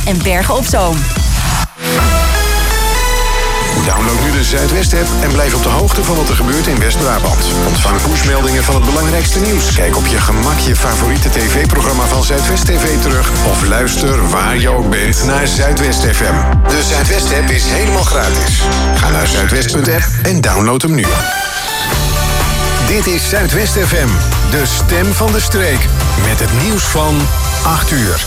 en Bergen op Zoom. Download nu de Zuidwest-app en blijf op de hoogte van wat er gebeurt in West-Brabant. Ontvang pushmeldingen van het belangrijkste nieuws. Kijk op je gemak je favoriete tv-programma van Zuidwest TV terug. Of luister waar je ook bent naar Zuidwest FM. De Zuidwest-app is helemaal gratis. Ga naar zuidwest.app en download hem nu. Dit is Zuidwest FM, de stem van de streek. Met het nieuws van 8 uur.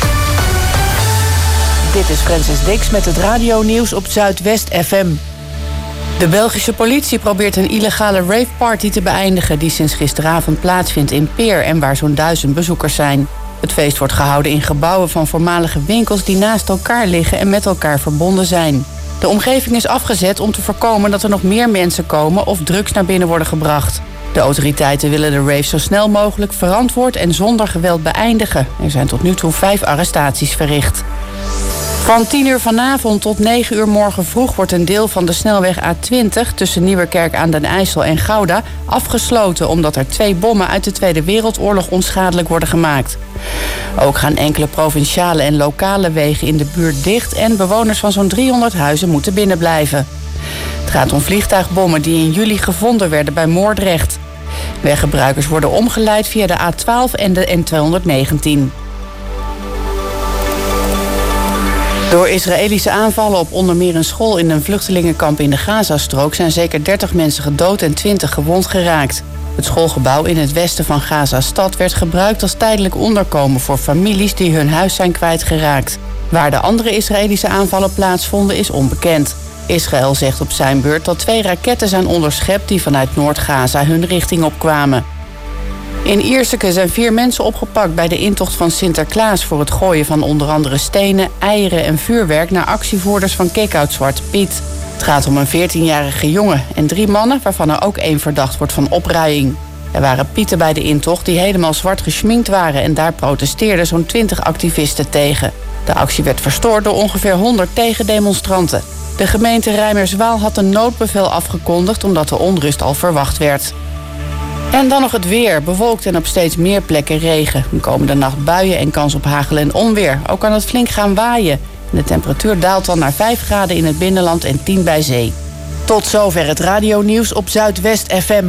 Dit is Francis Dix met het radionieuws op Zuidwest FM. De Belgische politie probeert een illegale raveparty te beëindigen die sinds gisteravond plaatsvindt in Peer en waar zo'n 1000 bezoekers zijn. Het feest wordt gehouden in gebouwen van voormalige winkels die naast elkaar liggen en met elkaar verbonden zijn. De omgeving is afgezet om te voorkomen dat er nog meer mensen komen of drugs naar binnen worden gebracht. De autoriteiten willen de rave zo snel mogelijk verantwoord en zonder geweld beëindigen. Er zijn tot nu toe 5 arrestaties verricht. Van 10 uur vanavond tot 9 uur morgen vroeg wordt een deel van de snelweg A20 tussen Nieuwerkerk aan den IJssel en Gouda afgesloten omdat er 2 bommen uit de Tweede Wereldoorlog onschadelijk worden gemaakt. Ook gaan enkele provinciale en lokale wegen in de buurt dicht en bewoners van zo'n 300 huizen moeten binnenblijven. Het gaat om vliegtuigbommen die in juli gevonden werden bij Moordrecht. Weggebruikers worden omgeleid via de A12 en de N219. Door Israëlische aanvallen op onder meer een school in een vluchtelingenkamp in de Gazastrook zijn zeker 30 mensen gedood en 20 gewond geraakt. Het schoolgebouw in het westen van Gaza-stad werd gebruikt als tijdelijk onderkomen voor families die hun huis zijn kwijtgeraakt. Waar de andere Israëlische aanvallen plaatsvonden is onbekend. Israël zegt op zijn beurt dat 2 raketten zijn onderschept die vanuit Noord-Gaza hun richting opkwamen. In Ierseke zijn 4 mensen opgepakt bij de intocht van Sinterklaas voor het gooien van onder andere stenen, eieren en vuurwerk naar actievoerders van Kick-Out Zwarte Piet. Het gaat om een 14-jarige jongen en 3 mannen waarvan er ook 1 verdacht wordt van opruiing. Er waren pieten bij de intocht die helemaal zwart geschminkt waren en daar protesteerden zo'n 20 activisten tegen. De actie werd verstoord door ongeveer 100 tegendemonstranten. De gemeente Reimerswaal had een noodbevel afgekondigd omdat de onrust al verwacht werd. En dan nog het weer. Bewolkt en op steeds meer plekken regen. De komende nacht buien en kans op hagel en onweer. Ook kan het flink gaan waaien. De temperatuur daalt dan naar 5 graden in het binnenland en 10 bij zee. Tot zover het radionieuws op Zuidwest FM.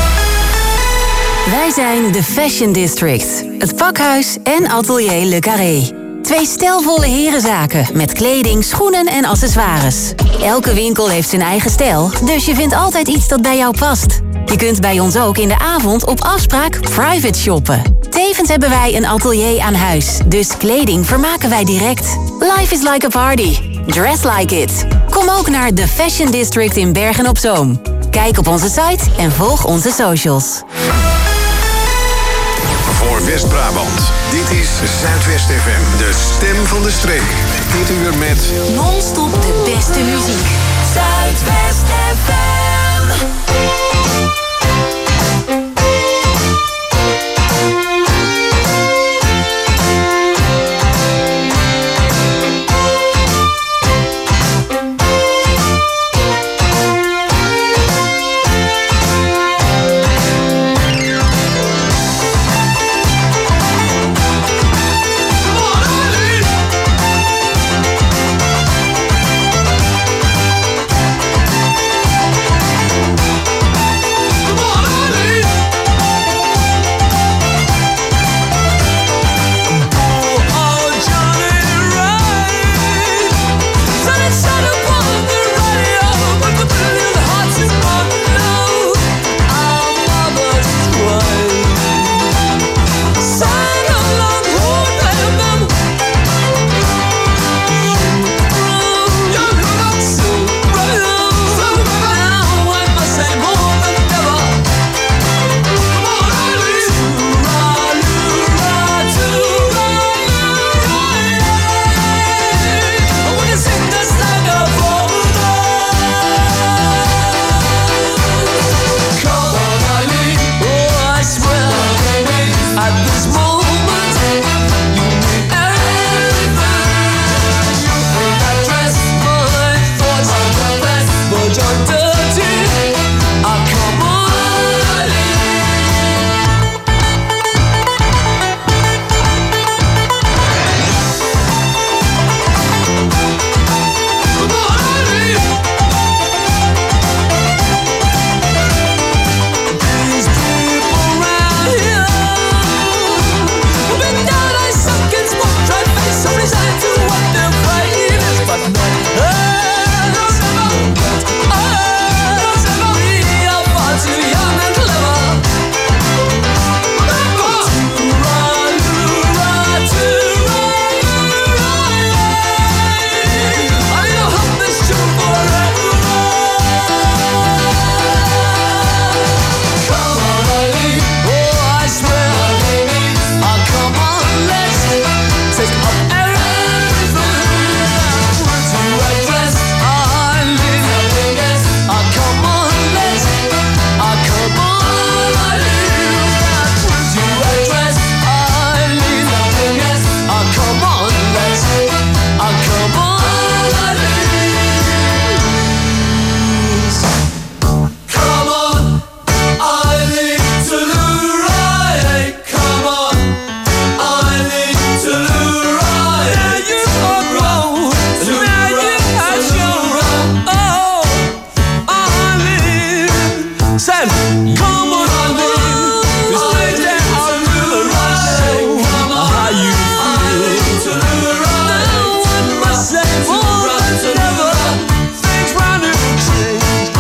Wij zijn de Fashion District. Het pakhuis en atelier Le Carré. 2 stijlvolle herenzaken met kleding, schoenen en accessoires. Elke winkel heeft zijn eigen stijl, dus je vindt altijd iets dat bij jou past. Je kunt bij ons ook in de avond op afspraak private shoppen. Tevens hebben wij een atelier aan huis, dus kleding vermaken wij direct. Life is like a party. Dress like it. Kom ook naar The Fashion District in Bergen op Zoom. Kijk op onze site en volg onze socials. Voor West-Brabant, dit is Zuidwest FM, de stem van de streek. Dit uur met Non-stop de beste muziek. Zuidwest FM.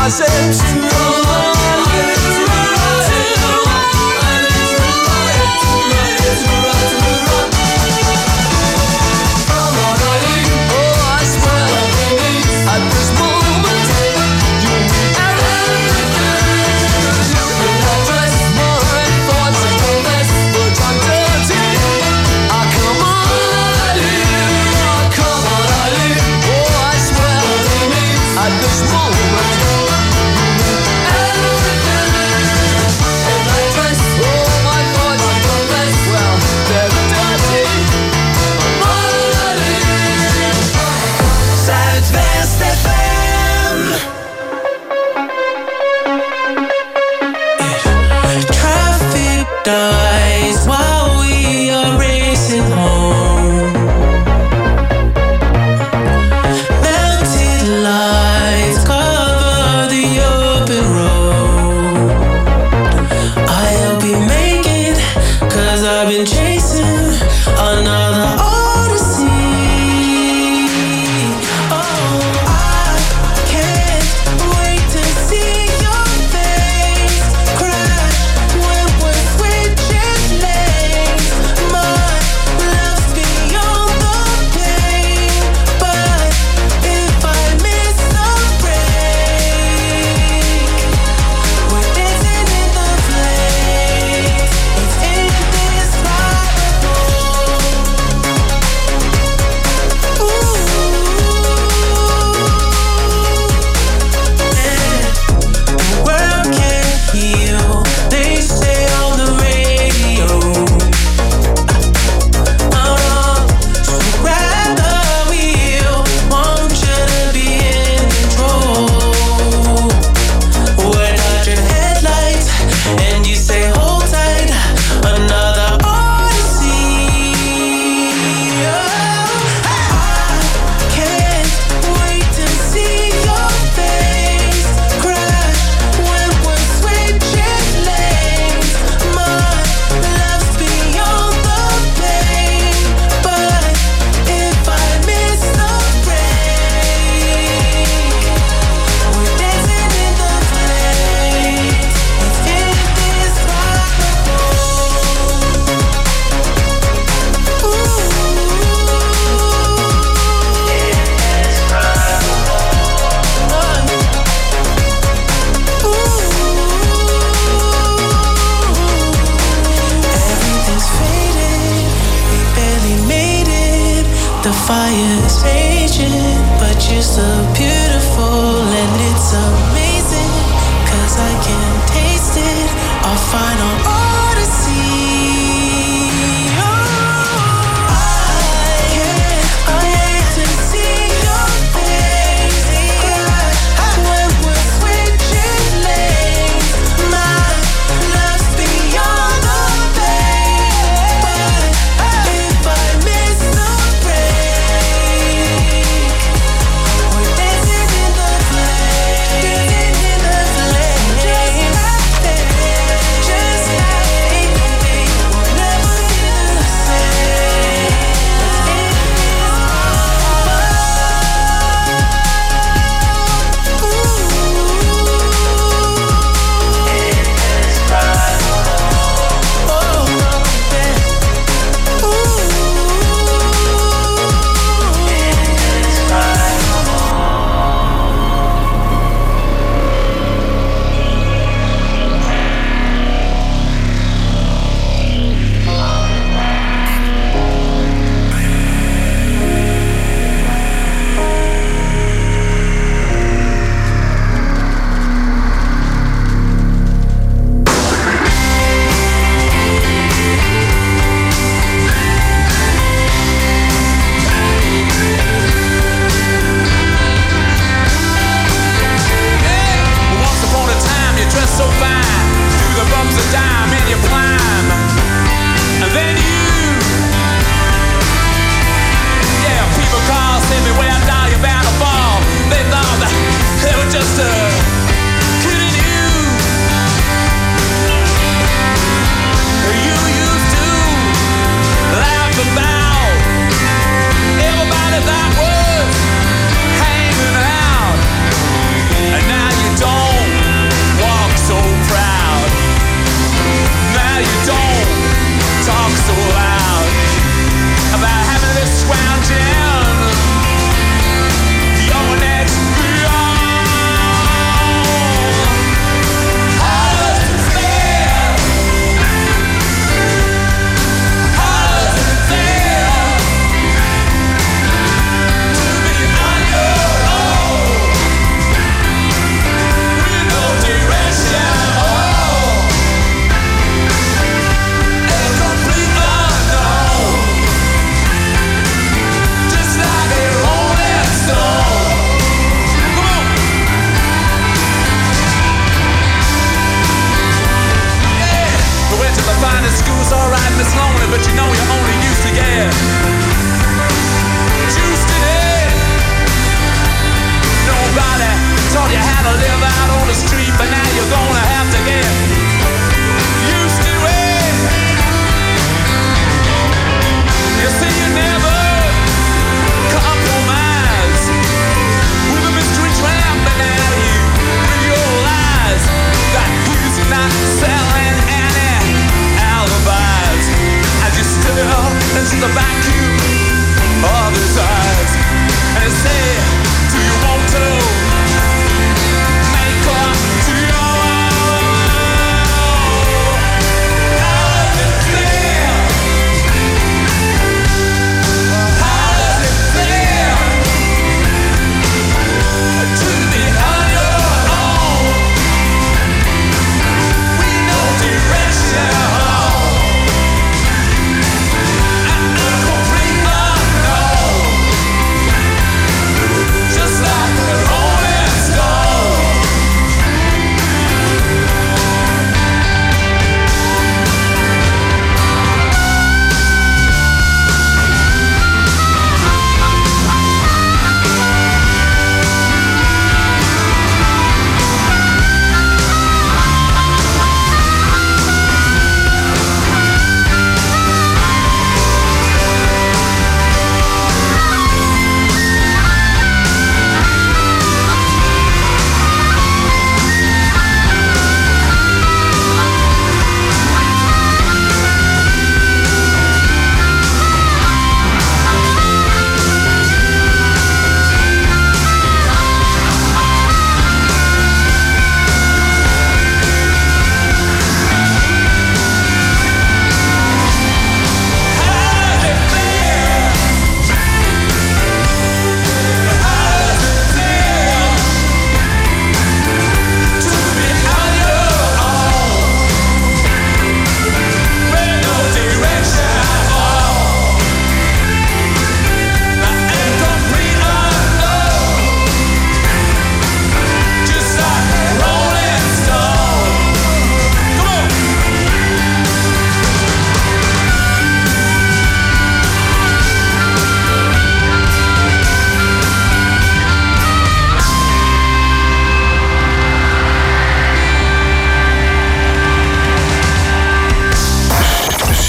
that was hanging out, and now you don't.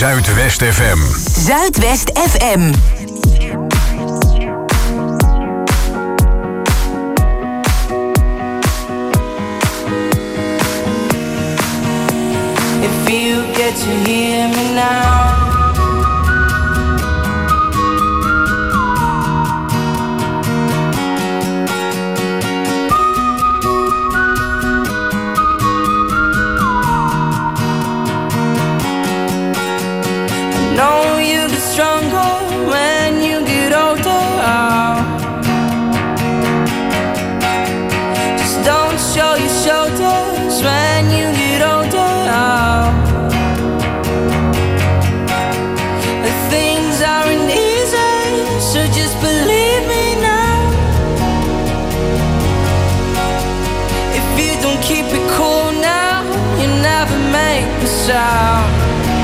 Zuidwest FM. Zuidwest FM. If you get to hear me now, know you get stronger when you get older. Just don't show your shoulders when you get older. Things aren't easy, so just believe me now. If you don't keep it cool now, you never make a sound.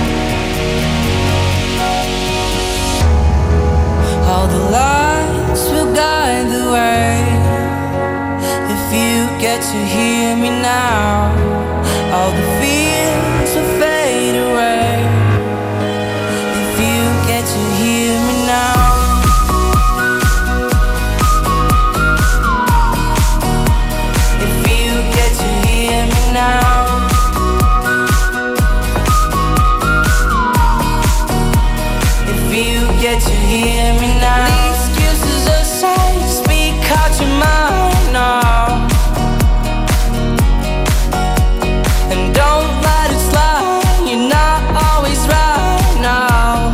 All the lights will guide the way. If you get to hear me now, all the fears will fade away. If you get to hear me now, if you get to hear me now, if you get to hear me now. The excuses aside, speak out your mind now, and don't let it slide. You're not always right now.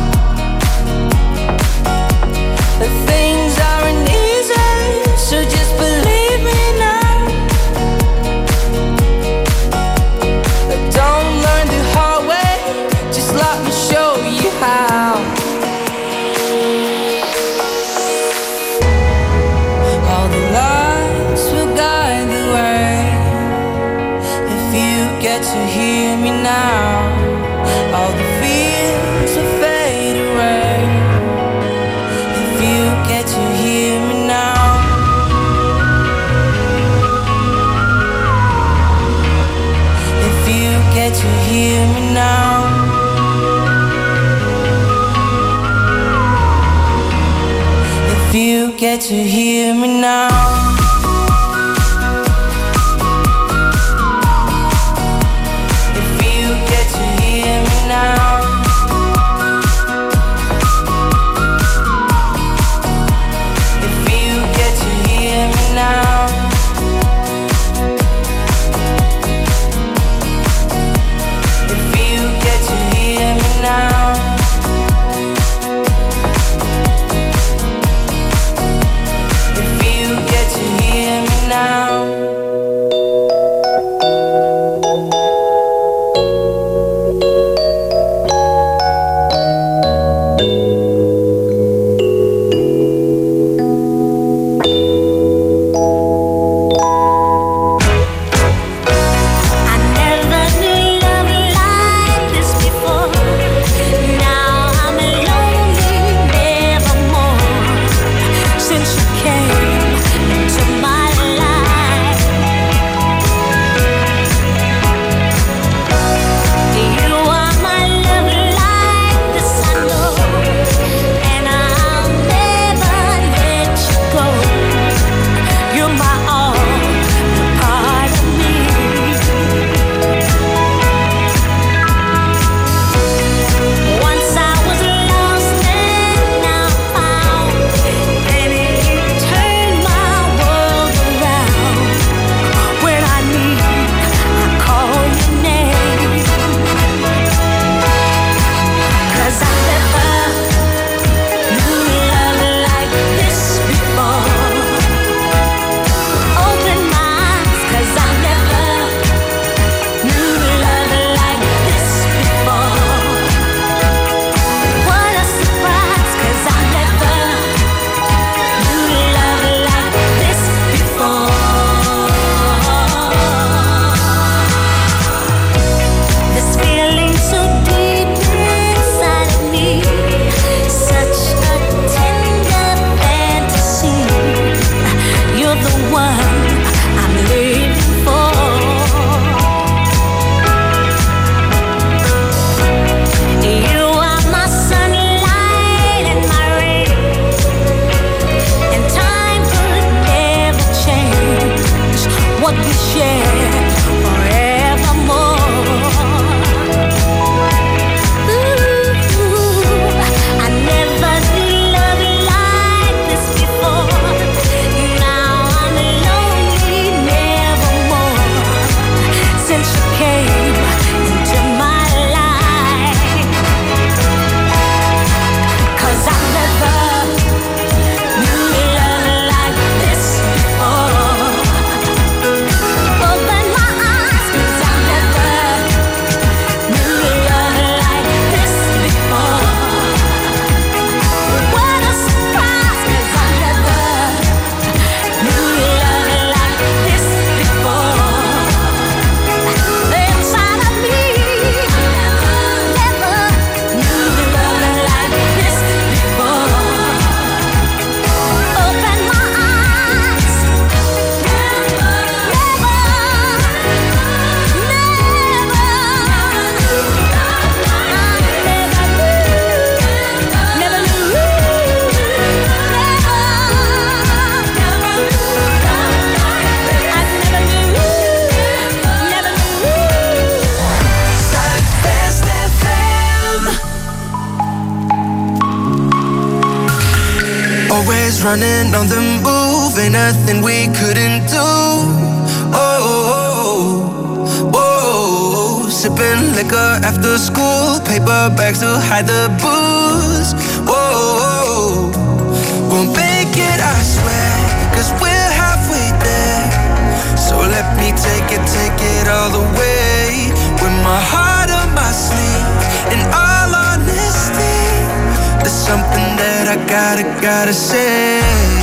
The things aren't easy, so just believe me now. Don't learn the hard way, just let me show you how. All the lights will guide the way. If you get to hear me now, all the fears will fade away. If you get to hear me now, if you get to hear me now, if you get to hear me now. If you get to hear me now, if you get to hear me now, if you get to hear me now, if you get to hear running on the move, ain't nothing we couldn't do. Sipping liquor after school, paper bags to hide the booze. Whoa, we'll make it, I swear, 'cause we're halfway there. So let me take it all the way. With my heart on my sleeve, in all honesty, there's something that I gotta say.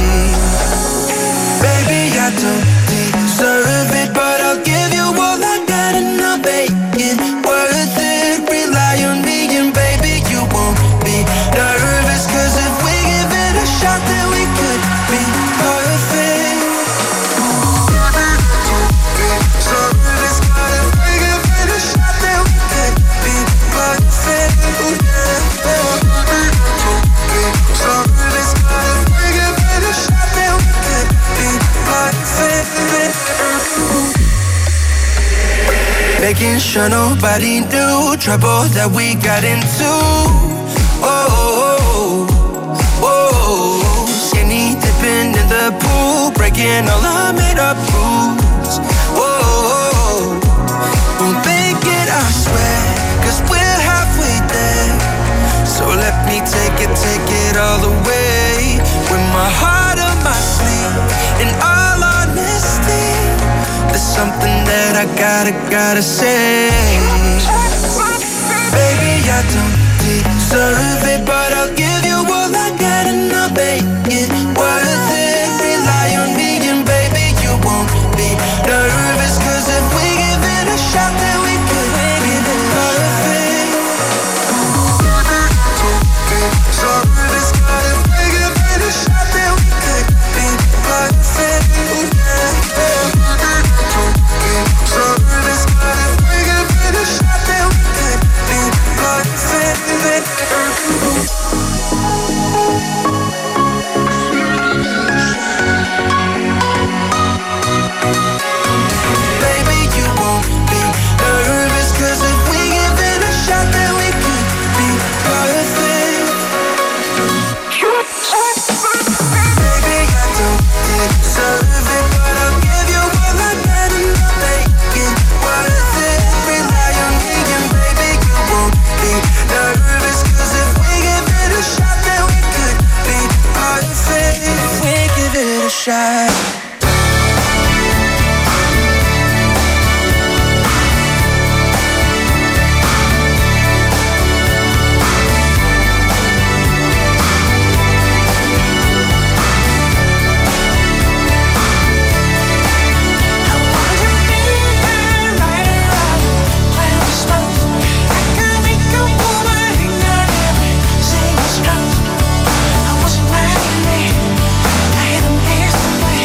Baby, I don't deserve it, but I'll give you all I got and I'll make it worth it. Rely on me and baby, you won't be nervous, 'cause if we give it a shot, then we could be perfect. So if we give it a shot, then we could be perfect. So if we give it a shot, then we could be perfect. Making sure nobody knew trouble that we got into. Skinny dipping in the pool, breaking all our made up rules. We'll make it, I swear, 'cause we're halfway there. So let me take it all the way. With my heart on my sleeve, in all honesty, there's something that I gotta say. Baby, I don't deserve it, but I'll give you all I got and I'll make it worth it. Rely on me and baby, you won't be nervous, 'cause if we give it a shot, then we could be perfect. So if we give it a shot, then we could be perfect. So if we give it a shot, then we could be perfect. Baby, you won't be nervous, 'cause if we give it a shot, then we could be perfect. Baby, I don't deserve it, but I'll give you all I got and I'll make it worth it. Rely on me and baby, you won't be nervous, 'cause if we give it a shot, then we could be perfect. If we give it a shot. I wasn't ready. I hit a mess.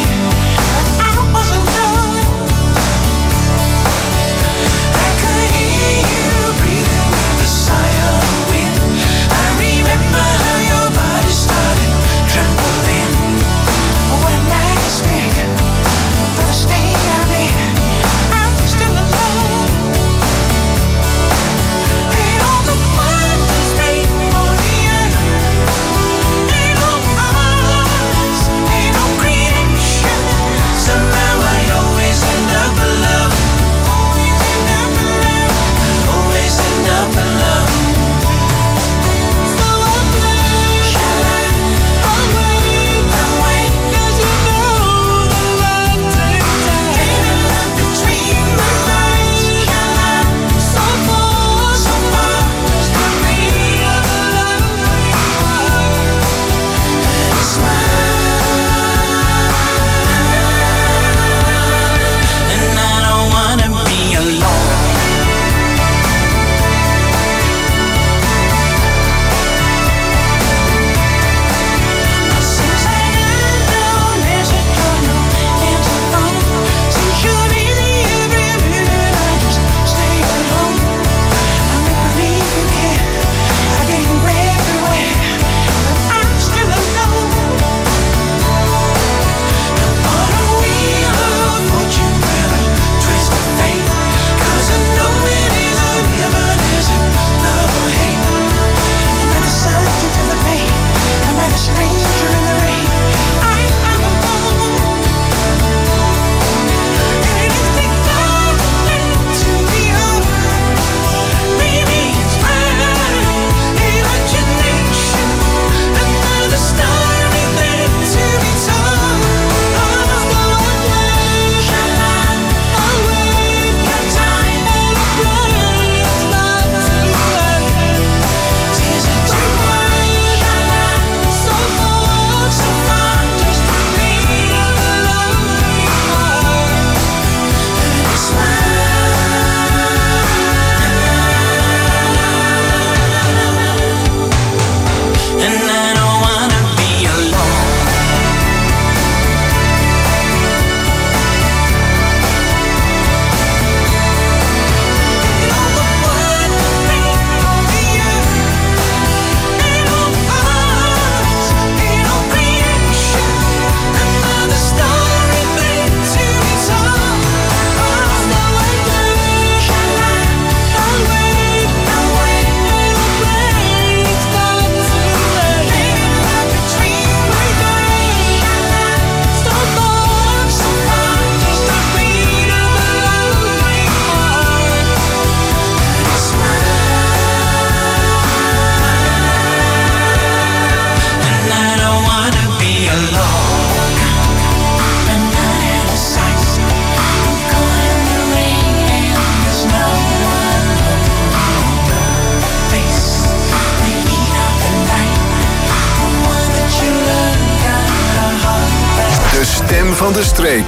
stem van de streek.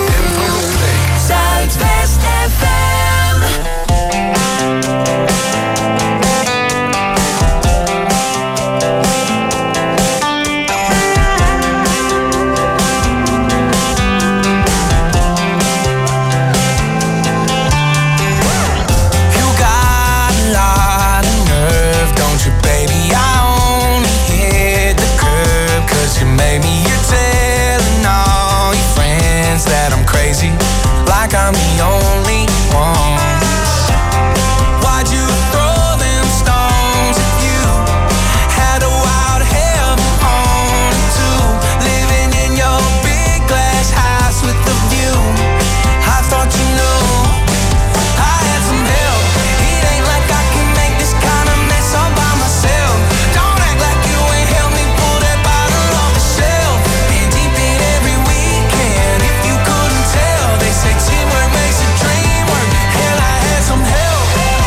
Zuidwest FM. Like I'm the only one. Why'd you throw them stones if you had a wild heaven on too? Living in your big glass house with the view. I thought you knew I had some help. It ain't like I can make this kind of mess all by myself. Don't act like you ain't helped me pull that bottle off the shelf. Been deep in every weekend. If you couldn't tell, they say teamwork makes a dream work. Hell, I had some help.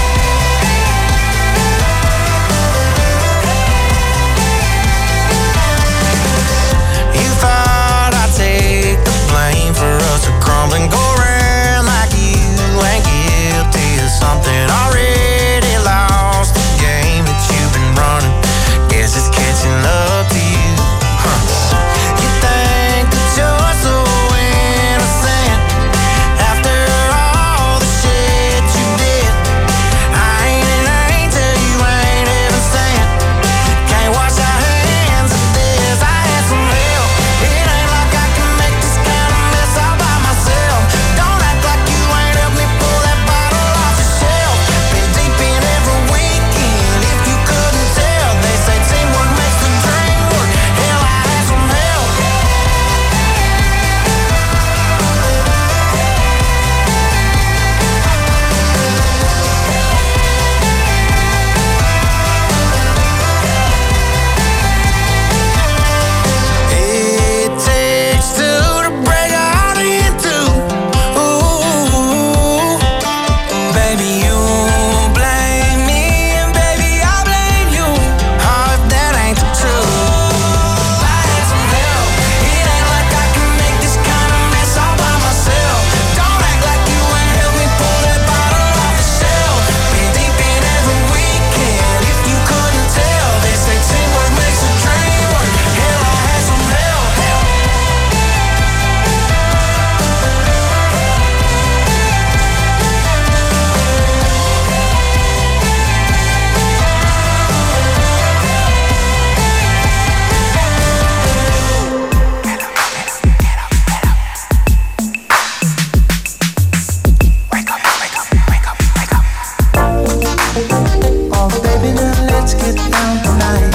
You thought I'd take the blame for us to crumble and go around like you ain't guilty of something already lost. The game that you've been running, guess it's catching up to you. You think that you're so innocent after all the shit you did. I ain't an angel, you ain't even sent. Can't wash our hands of this. I had some help. It ain't like I can make this kind of mess all by myself. Don't act like you ain't helped me pull that bottle off the shelf. Been deep in every weekend. If you couldn't tell, they say teamwork makes the dream work. Hell, I had some help. It takes two to break a heart in two. Ooh, baby, you blame me, and baby, I blame you. Oh, if that ain't the truth. I had some help. It ain't like I can make this kind of mess all by myself. Don't act like you ain't helped me pull that bottle off the shelf. Been deep in every weekend. If you couldn't tell, they say teamwork makes a dream work. Hell, I had some help. Oh, baby, now let's get down tonight.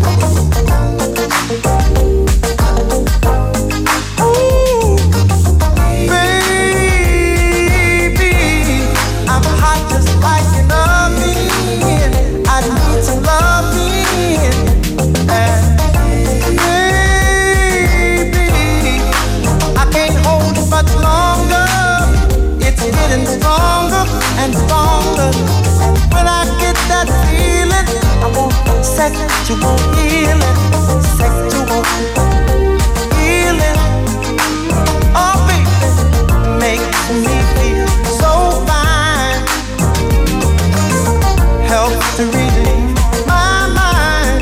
Ooh, baby, I'm hot just like an oven. I need some loving. And baby, I can't hold it much longer. It's getting stronger and stronger. When I get that feeling, I want sexual healing, sexual healing. Oh, baby, makes me feel so fine. Helps to relieve my mind.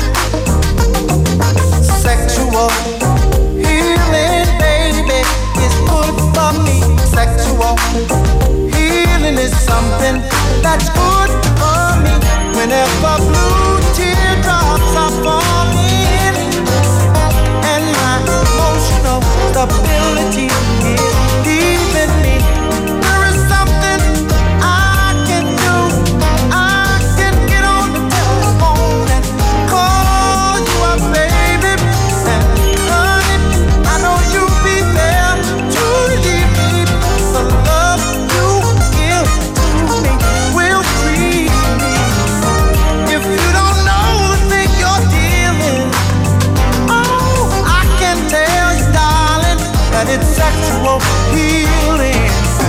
Sexual healing, baby, is good for me. Sexual healing is something that's good for me. Whenever blue teardrops are falling and my emotional stability is leaving me, there is something I can do. I can get on the telephone and call you up, baby. And honey, I know you'll be there to relieve me. The love you give to me will free me. If you don't know the thing you're dealing, oh, I can tell you, darling, that it's sexual healing.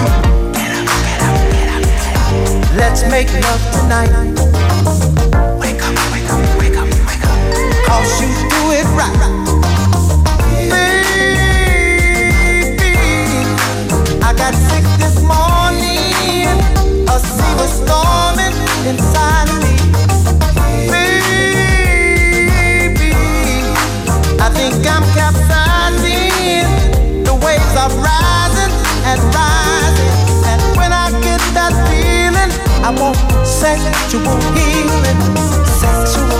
Let's make love tonight. Wake up, wake up, wake up, wake up. 'Cause you do it right. Baby, sexual healing, sexual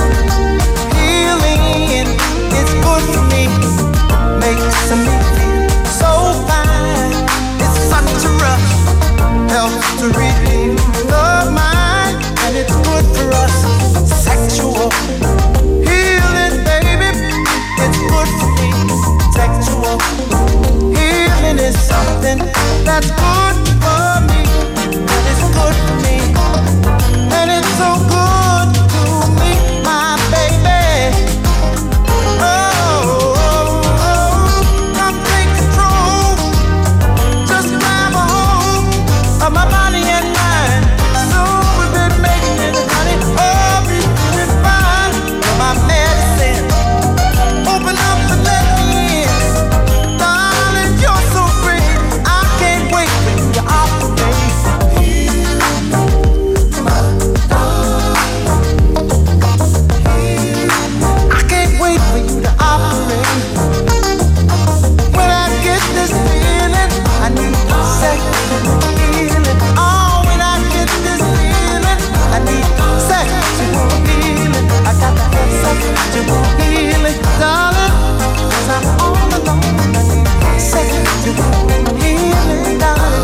healing. It's good for me, makes me feel so fine. It's such a rush, helps to relieve the mind, and it's good for us. Sexual healing, baby, it's good for me. Sexual healing is something that's good for me, and it's good for me, and it's so good to me, my baby. Come take control, just grab a hold of my body and mind. So we've been making it, honey, oh, we're doing fine. You're my medicine, open up and let me in. Darling, you're so great, I can't wait for you to operate. I can't wait for you to operate. When I get this feeling, I need sexual healing. Oh, when I get this feeling, I need sexual healing. I got to have sexual healing, darling, 'cause I'm all alone. I need sexual healing, darling.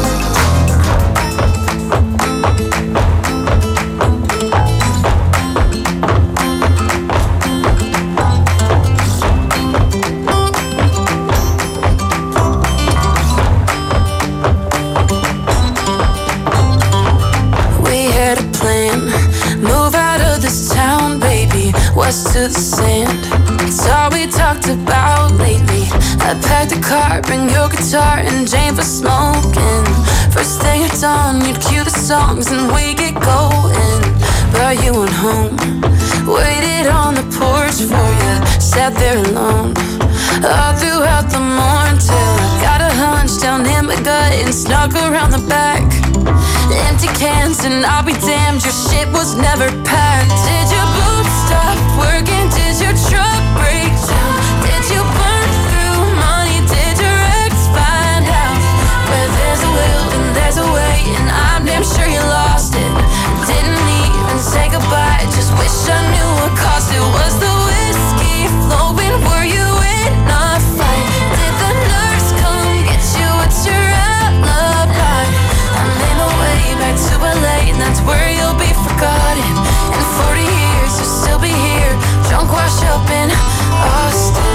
We had a plan, move out of this town, baby, west to the sand. It's all we talked about lately. I packed the car, bring your guitar and Jane for smoking. First thing at dawn, you'd cue the songs and we get going. But you went home, waited on the porch for you, sat there alone all throughout the morn till I got a hunch down in my gut and snuck around the back. Empty cans and I'll be damned, your shit was never packed. Did your boots stop working? Did your truck break down? Did you burn through money? Did your ex find out? Where there's a will and there's a way, and I'm damn sure you lost it. Didn't even say goodbye, just wish I knew what cost it. Was the whiskey flowing? Were you in a fight? Did the nurse come get you? What's your alibi? I'm in a way back to LA, and that's where you'll be forgotten. In 40 years, you'll still be here, drunk, washed up in Austin.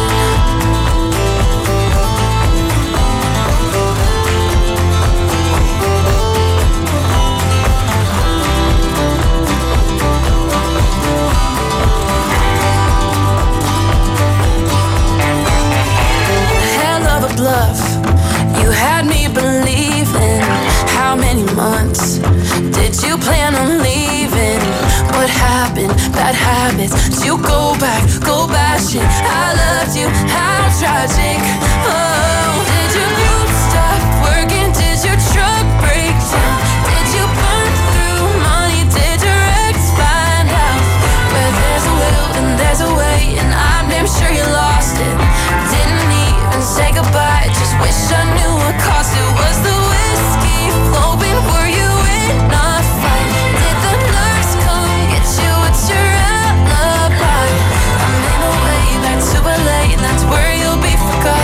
Hell of a bluff, you had me believing. How many months did you plan on leaving? What happened? Bad habits. Did you go back, shit. I loved you, how tragic. Oh, did your boots stop working? Did your truck break down? Did you burn through money? Did your ex find out? Where there's a will and there's a way, and I'm damn sure you lost it. Didn't even say goodbye, just wish I knew what cost it. Was the whiskey flowing? Were you in a fight? Did the nurse come get you? What's your alibi? I'm in a way back to LA, and that's where you'll be forgotten.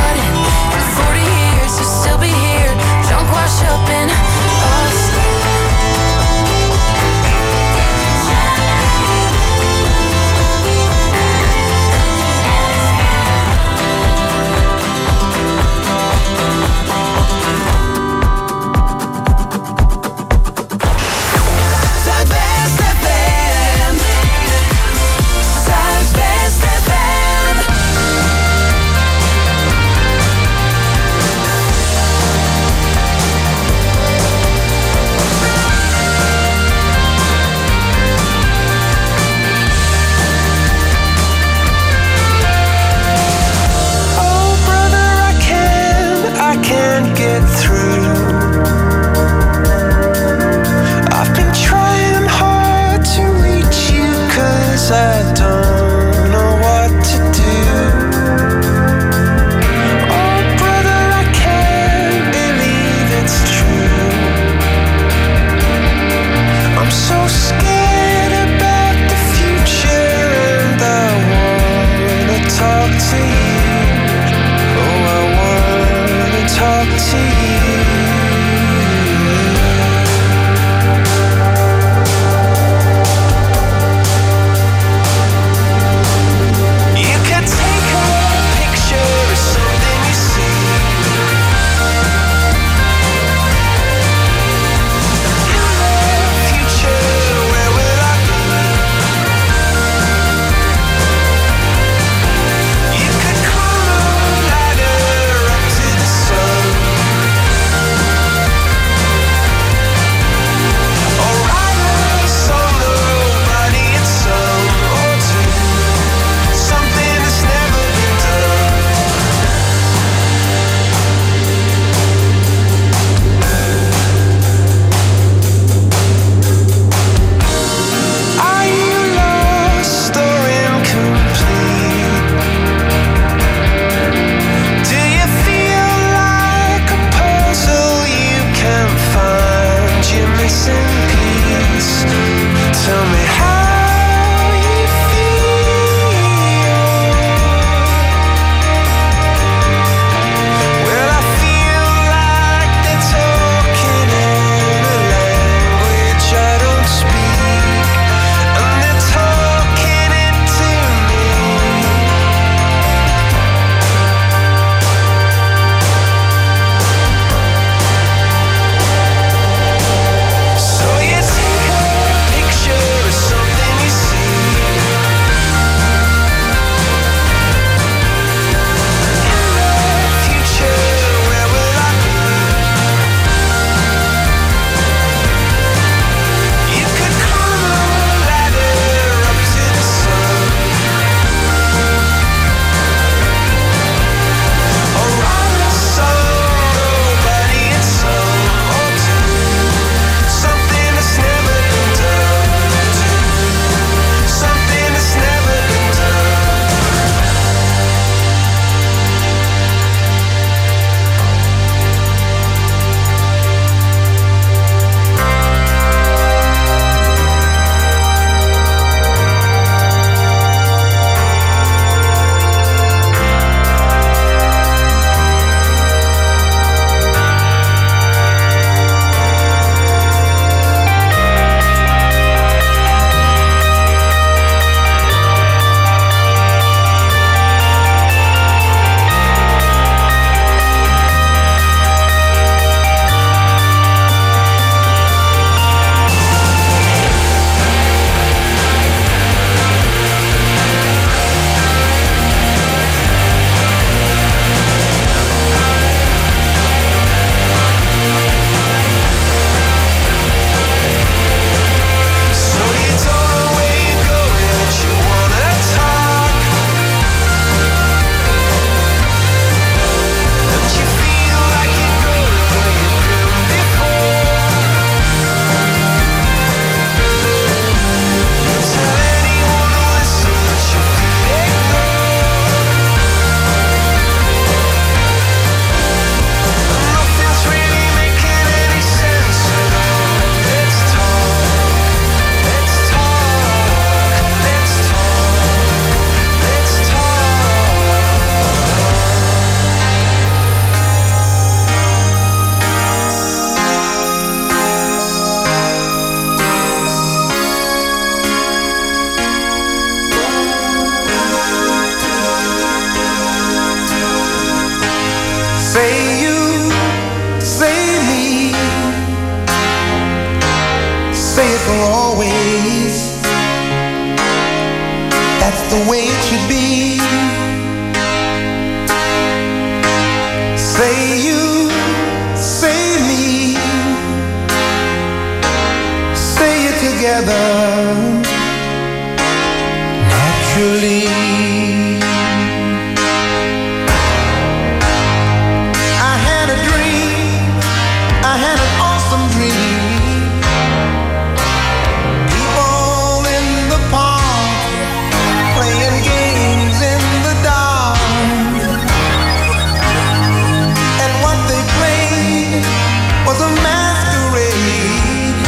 talk to you.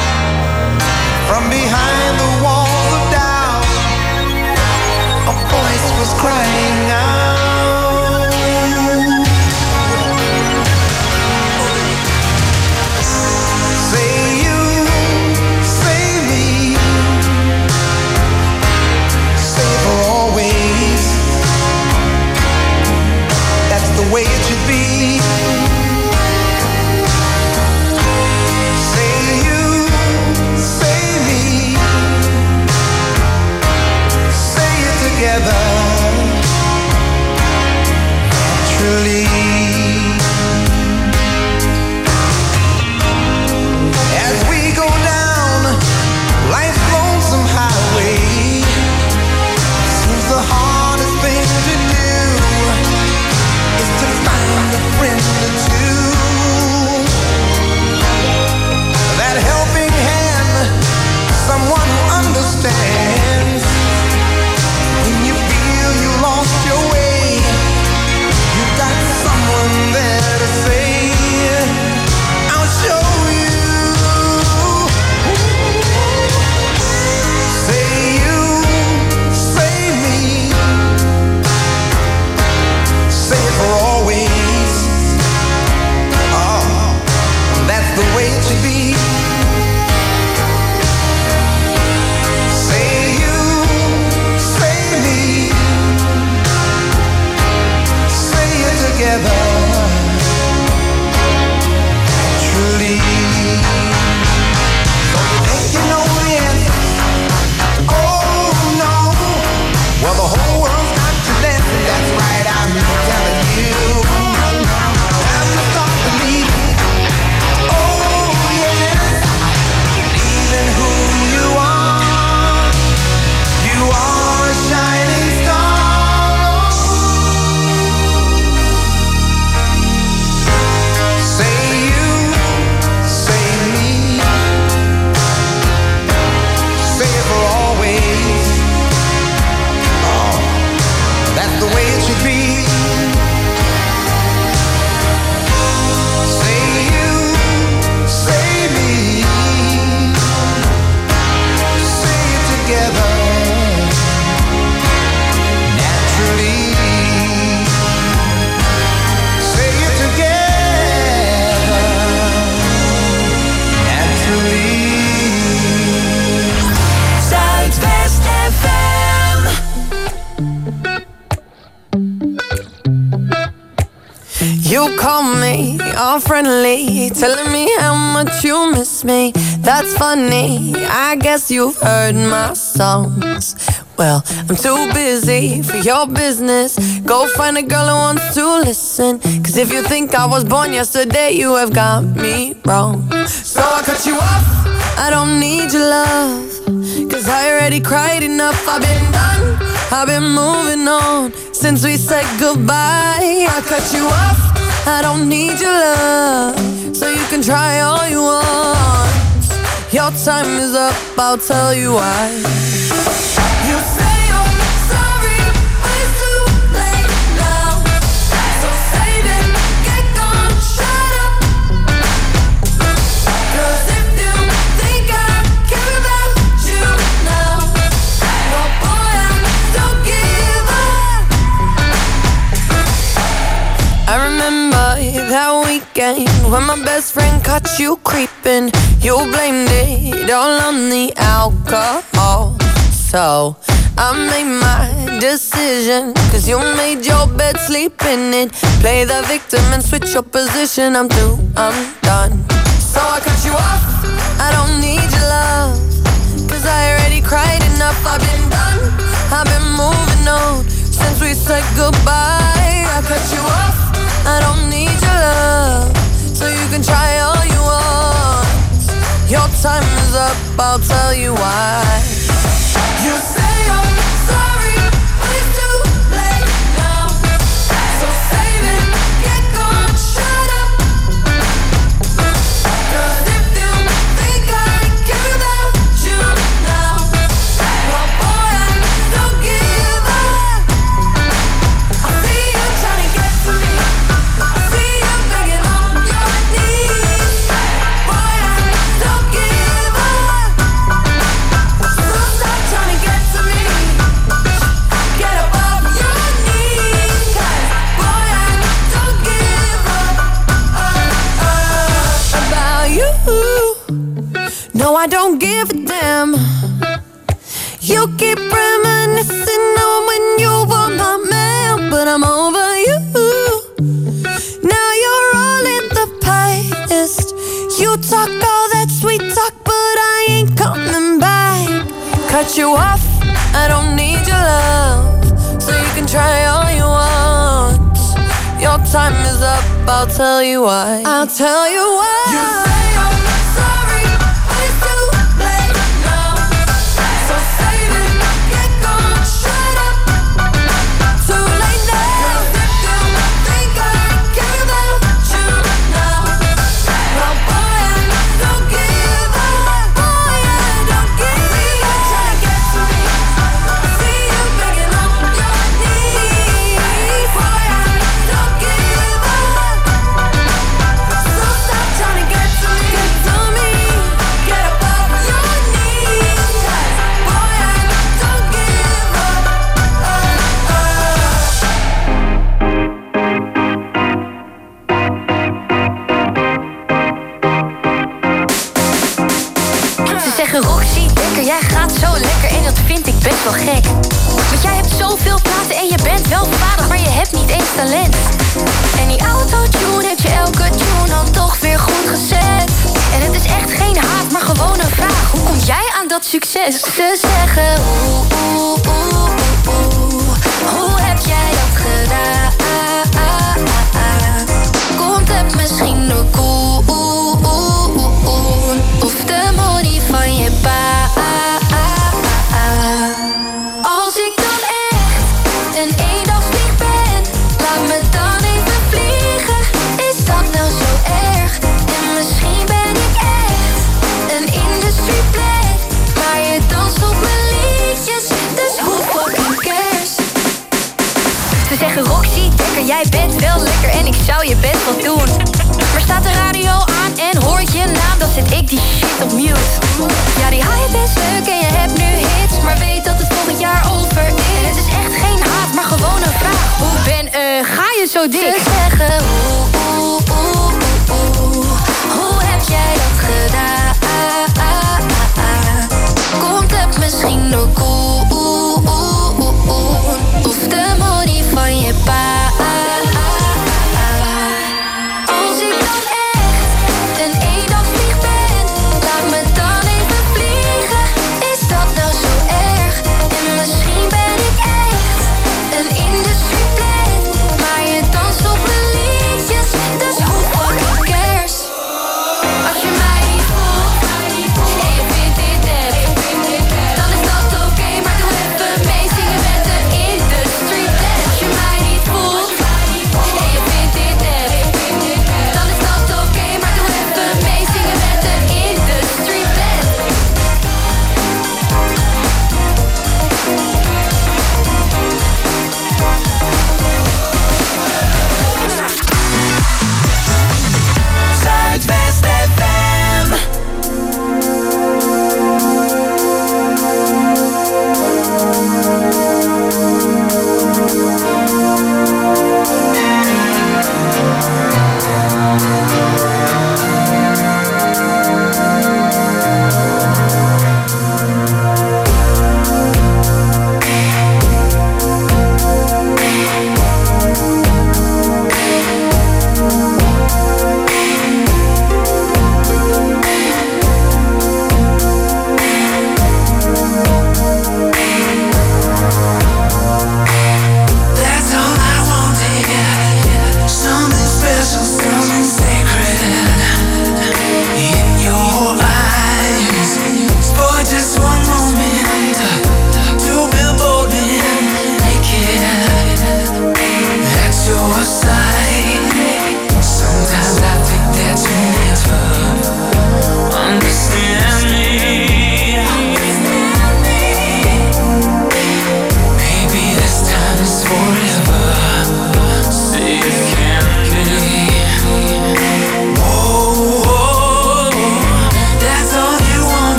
From behind the walls of doubt, a you call me all friendly, telling me how much you miss me. That's funny, I guess you've heard my songs. Well, I'm too busy for your business. Go find a girl who wants to listen. Cause if you think I was born yesterday, you have got me wrong. So I cut you off, I don't need your love. Cause I already cried enough, I've been done, I've been moving on since we said goodbye. I cut you off, I don't need your love. So you can try all you want. Your time is up, I'll tell you why. You say you're sorry, but it's too late now. So save it, get gone, shut up. Cause if you think I care about you now, well boy, I don't give up. I remember that weekend when my best friend caught you creeping. You blamed it all on the alcohol. So I made my decision, cause you made your bed, sleep in it. Play the victim and switch your position. I'm through, I'm done. So I cut you off, I don't need your love. Cause I already cried enough, I've been done, I've been moving on since we said goodbye. I cut you off, I don't need your love. So you can try all you want. Your time is up, I'll tell you why. You say you're sorry, but it's too late now. So save it, get gone, shut up. Cause if you think I care about you now, well boy, I don't give up. I see you trying to get to me, I see you begging on your knees. Boy, I don't give up. So stop trying to get to me, get up off your knees. Cause boy, I don't give up about you. No, I don't give a damn. You keep reminiscing on when you were my man, but I'm over you. Now you're all in the past. You talk all that sweet talk, but I ain't coming back. Cut you off, I don't need your love. So you can try all you want. Your time is up, I'll tell you why. I'll tell you why. You say you're sorry, but it's too late now. So save it, get gone, shut up. Too late now. Cause if you think I care about you now, well boy, I don't give up. Boy, I don't give up. Trying to get to me, see you begging on your knees. Boy, I don't give up. So stop trying to get to me, get up off your knees. Cause boy, I don't give up. Ze zeggen Roxy, Dekker, jij gaat zo lekker en dat vind ik best wel gek. Want jij hebt zoveel praten en je bent wel vaardig, maar je hebt niet eens talent. En die autotune heeft je elke tune dan toch weer goed gezet. En het is echt geen haat, maar gewoon een vraag. Hoe kom jij aan dat succes? Ze zeggen hoe heb jij dat gedaan? Komt het misschien door koen of de money van je pa? Als ik dan echt een eendagsvlieg ben, laat me dan even vliegen. Is dat nou zo erg? En misschien ben ik echt een industry play, maar je danst op mijn liedjes, dus who fucking cares? Ze zeggen Roxy, Dekker, jij bent wel lekker en ik zou je best wel doen. Maar staat de radio aan en hoort je naam, dan zet ik die shit op mute. Ja, die hype is leuk en je hebt nu hits, maar weet dat het volgend jaar over is. En het is echt geen haat, maar gewoon een vraag. Ga je zo dik? Ze zeggen hoe heb jij dat gedaan? Komt het misschien door koen of de money van je pa?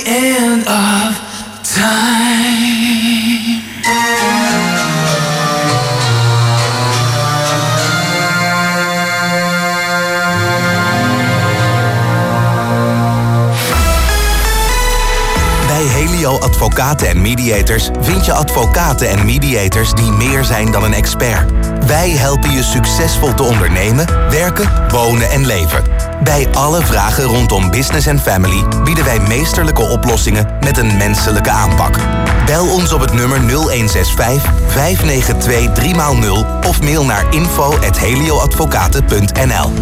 the end of time. Bij Helio Advocaten en Mediators vind je advocaten en mediators die meer zijn dan een expert. Wij helpen je succesvol te ondernemen, werken, wonen en leven. Bij alle vragen rondom business en family bieden wij meesterlijke oplossingen met een menselijke aanpak. Bel ons op het nummer 0165 592 3x0 of mail naar info@helioadvocaten.nl.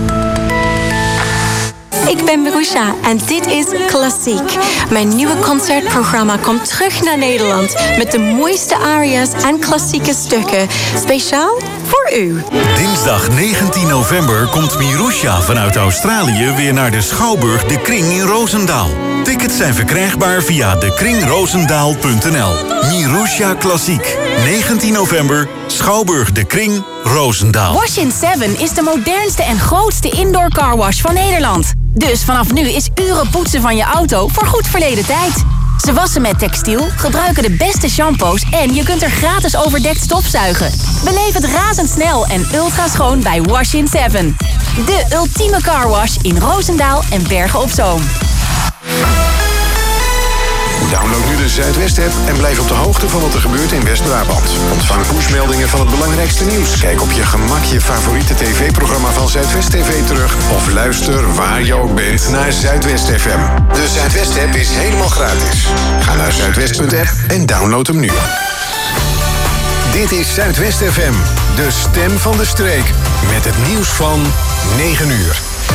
Ik ben Marusha en dit is Klassiek. Mijn nieuwe concertprogramma komt terug naar Nederland met de mooiste aria's en klassieke stukken. Speciaal voor u. Dinsdag 19 november komt Marusha vanuit Australië weer naar de Schouwburg De Kring in Roosendaal. Tickets zijn verkrijgbaar via dekringroosendaal.nl. Marusha Klassiek. 19 november, Schouwburg De Kring, Roosendaal. Wash-in 7 is de modernste en grootste indoor carwash van Nederland. Dus vanaf nu is uren poetsen van je auto voor goed verleden tijd. Ze wassen met textiel, gebruiken de beste shampoos en je kunt er gratis overdekt stofzuigen. Beleef het razendsnel en ultra schoon bij Wash-in 7. De ultieme carwash in Roosendaal en Bergen op Zoom. Download nu de Zuidwest-app en blijf op de hoogte van wat er gebeurt in West-Brabant. Ontvang pushmeldingen van het belangrijkste nieuws. Kijk op je gemak je favoriete tv-programma van Zuidwest TV terug. Of luister waar je ook bent naar Zuidwest FM. De Zuidwest-app is helemaal gratis. Ga naar zuidwest.app en download hem nu. Dit is Zuidwest FM, de stem van de streek. Met het nieuws van 9 uur.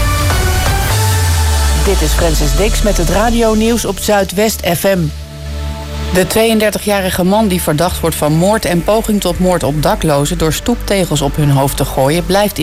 Dit is Francis Dix met het radionieuws op Zuidwest FM. De 32-jarige man die verdacht wordt van moord en poging tot moord op daklozen door stoeptegels op hun hoofd te gooien blijft